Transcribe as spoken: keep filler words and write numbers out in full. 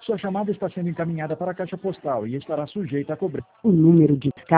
Sua chamada está sendo encaminhada para a caixa postal e estará sujeita a cobrança. O número de